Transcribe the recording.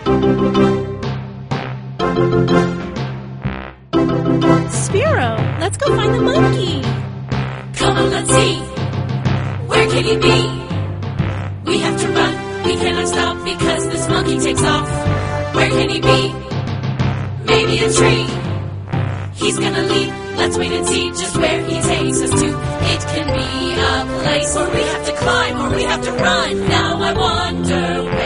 Spiro, let's go find the monkey. Come on, let's see. Where can he be? We have to run. We cannot stop because this monkey takes off. Where can he be? Maybe a tree. He's gonna leap. Let's wait and see just where he takes us to. It can be a place where we have to climb or we have to run. Now I wonder where